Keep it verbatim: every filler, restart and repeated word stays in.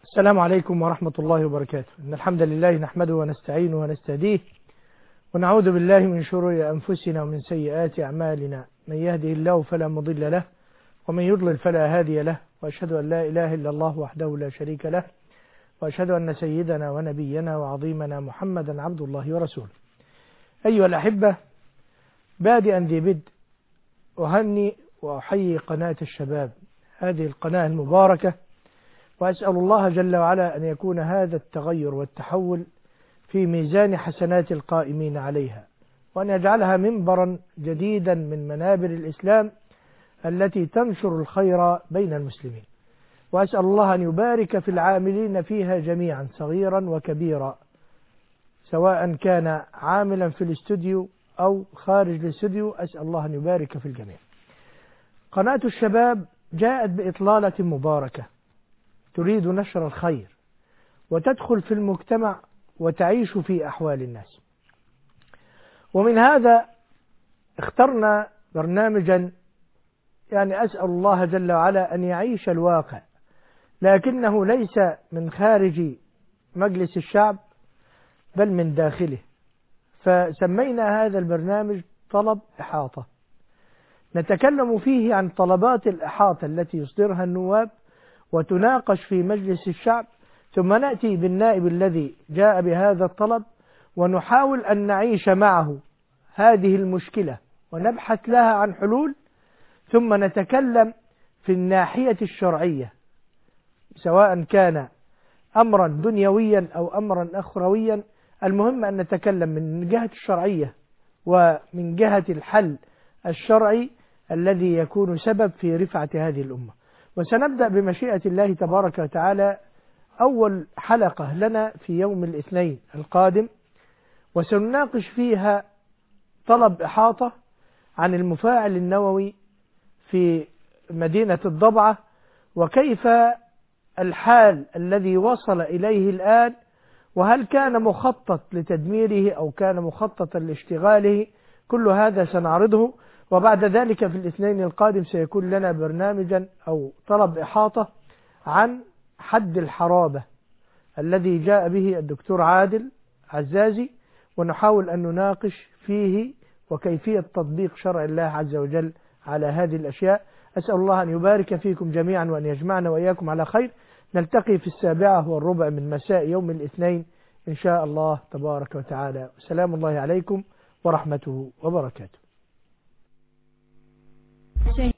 السلام عليكم ورحمة الله وبركاته. إن الحمد لله نحمده ونستعينه ونستهديه ونعوذ بالله من شرور أنفسنا ومن سيئات أعمالنا، من يهده الله فلا مضل له ومن يضلل فلا هادي له، وأشهد أن لا إله إلا الله وحده لا شريك له، وأشهد أن سيدنا ونبينا وعظيمنا محمدا عبد الله ورسوله. أيها الأحبة، بادئا ذي بدء أهني وأحيي قناة الشباب، هذه القناة المباركة، وأسأل الله جل وعلا أن يكون هذا التغير والتحول في ميزان حسنات القائمين عليها، وأن يجعلها منبرا جديدا من منابر الإسلام التي تنشر الخير بين المسلمين. وأسأل الله أن يبارك في العاملين فيها جميعا صغيرا وكبيرا، سواء كان عاملا في الاستوديو أو خارج الاستوديو، أسأل الله أن يبارك في الجميع. قناة الشباب جاءت بإطلالة مباركة تريد نشر الخير وتدخل في المجتمع وتعيش في أحوال الناس، ومن هذا اخترنا برنامجا يعني أسأل الله جل وعلا أن يعيش الواقع، لكنه ليس من خارج مجلس الشعب بل من داخله، فسمينا هذا البرنامج طلب إحاطة. نتكلم فيه عن طلبات الإحاطة التي يصدرها النواب وتناقش في مجلس الشعب، ثم نأتي بالنائب الذي جاء بهذا الطلب ونحاول أن نعيش معه هذه المشكلة ونبحث لها عن حلول، ثم نتكلم في الناحية الشرعية، سواء كان أمرا دنيويا أو أمرا أخرويا، المهم أن نتكلم من جهة الشرعية ومن جهة الحل الشرعي الذي يكون سبب في رفعة هذه الأمة. وسنبدأ بمشيئة الله تبارك وتعالى أول حلقة لنا في يوم الاثنين القادم، وسنناقش فيها طلب إحاطة عن المفاعل النووي في مدينة الضبعة، وكيف الحال الذي وصل إليه الآن، وهل كان مخطط لتدميره أو كان مخططا لاشتغاله. كل هذا سنعرضه، وبعد ذلك في الاثنين القادم سيكون لنا برنامجا أو طلب إحاطة عن حد الحرابة الذي جاء به الدكتور عادل عزازي، ونحاول أن نناقش فيه وكيفية تطبيق شرع الله عز وجل على هذه الأشياء. أسأل الله أن يبارك فيكم جميعا وأن يجمعنا وإياكم على خير. نلتقي في السابعة والربع من مساء يوم الاثنين إن شاء الله تبارك وتعالى. سلام الله عليكم ورحمته وبركاته.